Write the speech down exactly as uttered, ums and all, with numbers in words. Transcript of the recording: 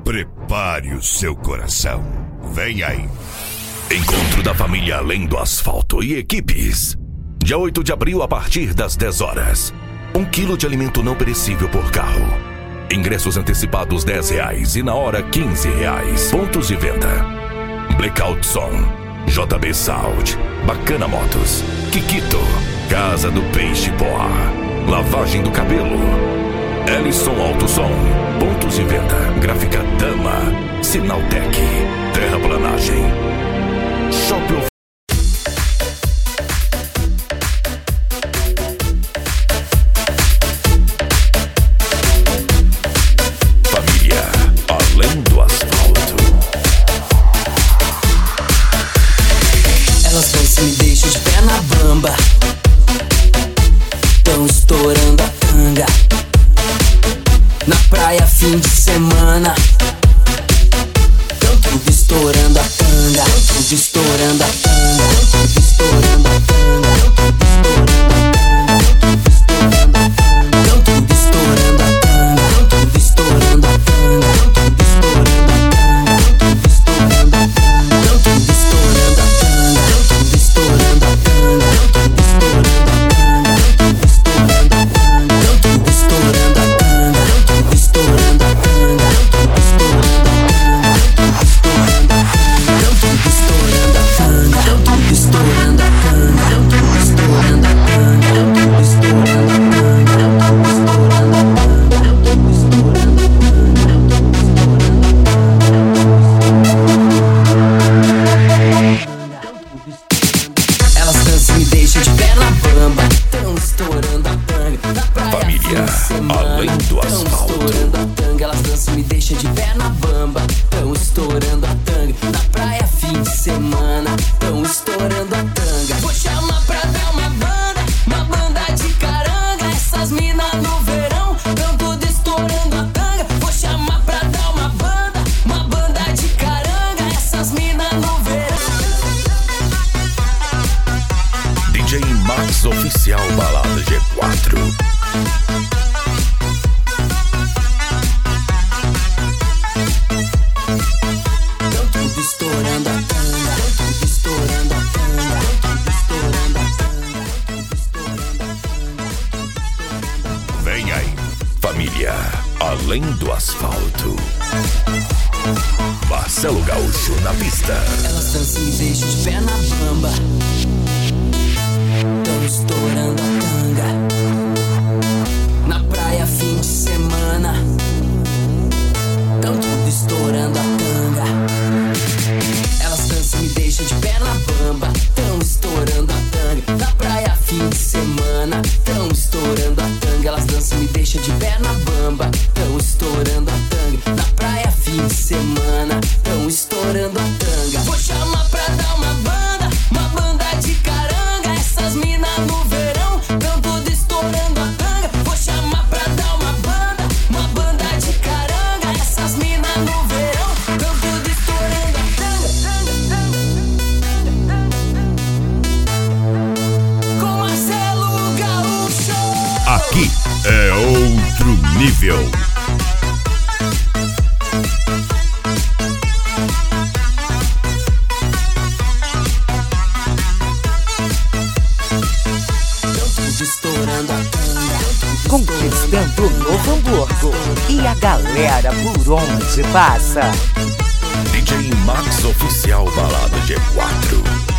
Prepare o seu coração. Vem aí. Encontro da família Além do Asfalto e equipes. Dia oito de abril, a partir das dez horas. Um quilo de alimento não perecível por carro. Ingressos antecipados dez reais e na hora quinze reais. Pontos de venda: Blackout Som, J B Sound, Bacana Motos, Kikito, Casa do Peixe Poá, Lavagem do Cabelo, Ellison Alto Som, Pontos de venda: Gráfica Dama, Sinaltec, Terraplanagem, Shopping. Me deixa de pé na bamba, tão estourando a tanga. Na praia fim de semana, tão tudo estourando a tanga. Tão tudo estourando a tanga. Tão tudo estourando a tanga. Tão tudo estourando a tanga. Tão tudo estourando a tanga. Tão tudo estourando a tanga. Tão tudo estourando a tanga. Tão tudo estourando a tanga. Estourando a tanga, estourando a tanga, tudo estourando a tanga, tudo estourando a tanga, tudo estourando a tanga, tudo estourando a tanga, tudo estourando a tanga, tudo estourando a tanga, tudo estourando a me deixa de pé na bamba, tão estourando a tanga. Na praia família Além do Asfalto, estourando a tanga. Elas dançam, me deixa de pé na bamba, tão estourando a tanga. Na praia fim de semana, tão estourando a tanga. Vou chamar pra dar uma banda, uma banda de caranga. Essas minas no verão, tão tudo estourando a tanga. Vou chamar pra dar uma banda, uma banda de caranga. Essas minas no verão. D J Max Oficial Balada G quatro. Tão tudo estourando a tanga, tudo estourando a tanga, tudo estourando a tanga, tudo estourando a tanga. Vem aí, família Além do Asfalto. Marcelo Gaúcho na pista. Elas dançam, me deixam de pé na bamba, tão estourando a tanga. Na praia fim de semana, tão tudo estourando a tanga. Elas dançam, me deixam de pé na bamba, tão estourando a tanga. Na praia fim de semana, tão estourando a tanga. Elas dançam, me deixam de pé na bamba, tão estourando a tanga. Na praia fim de semana, tão estourando a tanga. Vou chamar pra dar uma banda, uma banda de caranga. Essas minas no verão, tão tudo estourando a tanga. Vou chamar pra dar uma banda, uma banda de caranga. Essas minas no verão, tão tudo estourando a tanga. Com Marcelo Gaúcho. Aqui é outro nível. Conquistando o Novo Hamburgo e a galera por onde passa. D J Max Oficial Balada G quatro.